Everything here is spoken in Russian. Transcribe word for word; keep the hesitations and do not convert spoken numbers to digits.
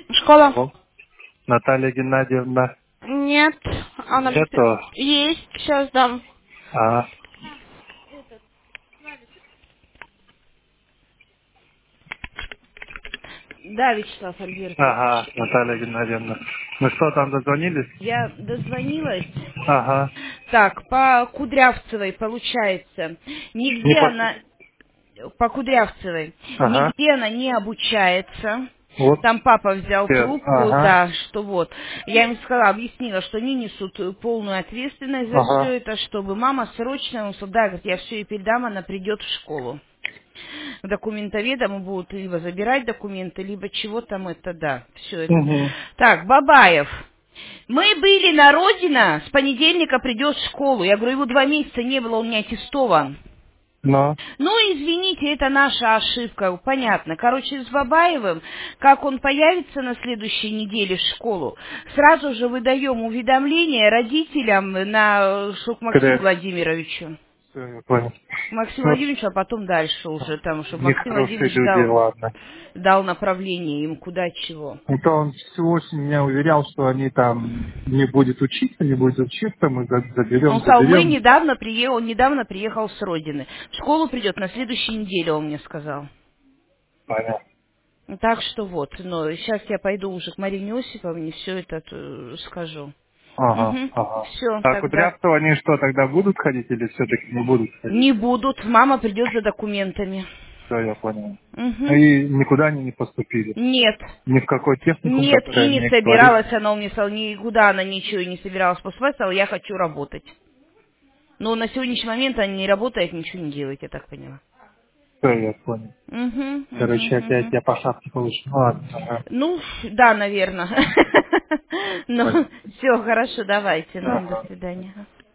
Школа? Алло. Наталья Геннадьевна. Нет. Она беспе- Это... Есть. Сейчас дам. А, Да, Вячеслав ага, Альбертович. Наталья Геннадьевна. Ну что, там дозвонились? Я дозвонилась. Ага. Так, по Кудрявцевой получается. Не Нигде по... она... По Кудрявцевой. Ага. Нигде она не обучается. Вот. Там папа взял Э, трубку, Ага. да, что вот. Я им сказала, объяснила, что они несут э, полную ответственность за все Ага. это, чтобы мама срочно, он сказал, да, говорит, я все ей передам, она придет в школу. К документоведам и будут либо забирать документы, либо чего там это, да, все это. Угу. Так, Бабаев. Мы были на родина, с понедельника придет в школу. Я говорю, его два месяца не было, он не аттестован. Но. Ну, извините, это наша ошибка, понятно. Короче, с Бабаевым, как он появится на следующей неделе в школу, сразу же выдаем уведомление родителям на, что к Максиму Когда... Владимировичу. Все, я понял. К Максиму Вот. Владимировичу, а потом дальше уже, там, чтобы Максим Нехорошие Владимирович люди, дал, ладно. дал направление им куда чего. Это он всю осень меня уверял, что они там не будет учиться, не будет учиться, мы за- Он заберем, сказал, мы заберем. недавно приехал, он недавно приехал с родины. В школу придет на следующей неделе, он мне сказал. Понятно. Так что вот, но сейчас я пойду уже к Марине Осиповне, все это э, скажу. Ага, Угу. ага. Все, А тогда. Кудрявцева они что, тогда будут ходить или все-таки не будут ходить? Не будут, мама придет за документами. Все, я понял. Угу. И никуда они не поступили. Нет. Ни в какой техникум, Нет, и который не мне говорит. собиралась она у меня, сказала, никуда она ничего не собиралась поступать, сказала, я хочу работать. Но на сегодняшний момент она не работает, ничего не делает, я так поняла. Все, я понял. Угу, Короче, угу, опять угу. я по шапке получу. Ну ладно, ага. Ну, да, наверное. Ну, Понятно. все, хорошо, давайте. Ну, до Ага. свидания.